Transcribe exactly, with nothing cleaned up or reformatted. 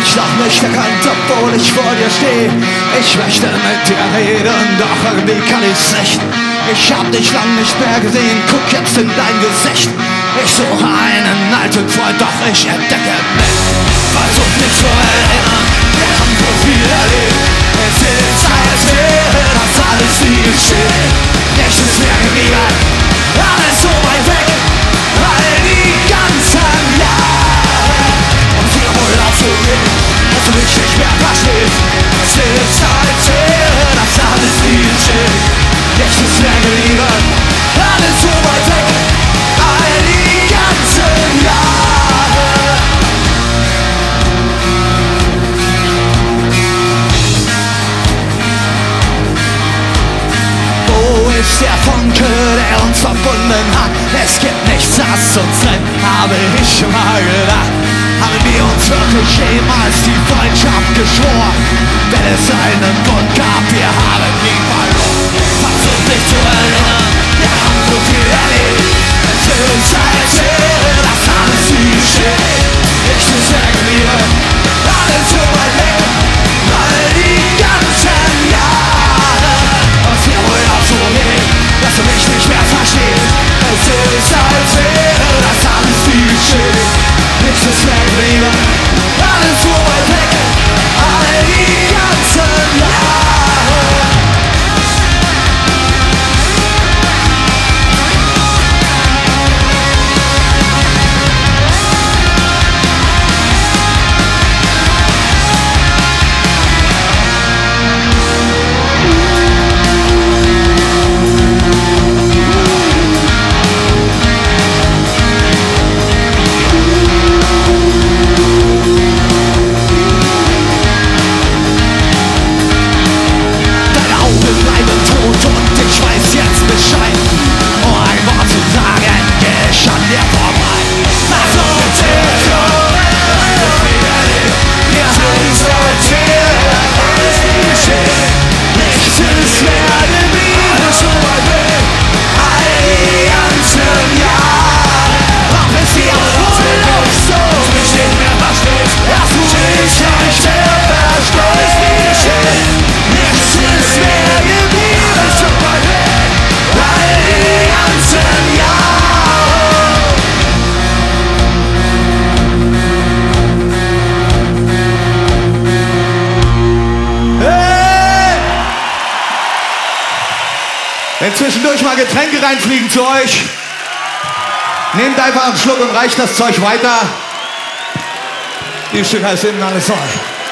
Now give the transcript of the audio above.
dich noch nicht erkannt, obwohl ich vor dir stehe. Ich möchte mit dir reden, doch irgendwie kann ich's nicht. Ich hab dich lang nicht mehr gesehen, guck jetzt in dein Gesicht. Ich suche einen alten Freund, doch ich entdecke mich. Versuch mich zu erinnern, wir haben so viel erlebt. Es ist, als wäre das alles wie geschehen. Nichts ist mehr geblieben, alles so weit weg, all die ganzen Jahre. Und wir wollen auch so gehen, dass du mich nicht mehr verstehst. Es ist, als wäre das alles wie geschehen. Nichts ist mehr geblieben, alles so weit weg, all die ganzen Jahre. Wo ist der Funke, der uns verbunden hat? Es gibt nichts, das uns trennt, habe ich schon mal gedacht. Haben wir uns wirklich jemals die Freundschaft geschworen? Wenn es einen Grund gab, wir haben nie verloren. Versuch dich zu erinnern, wir haben so viel erlebt. Es ist, als wäre das alles wie geschehen. Nichts ist mehr geblieben, alles so weit weg, all die ganzen Jahre. Und wir wollen auch so gehen, dass du mich nicht mehr verstehst. Es ist, als wäre das alles wie geschehen. Nichts ist mehr geblieben, alles so weit weg, all die ganzen Jahre. Wenn zwischendurch mal Getränke reinfliegen zu euch, nehmt einfach einen Schluck und reicht das Zeug weiter. Dieses Stück heißt eben alles voll.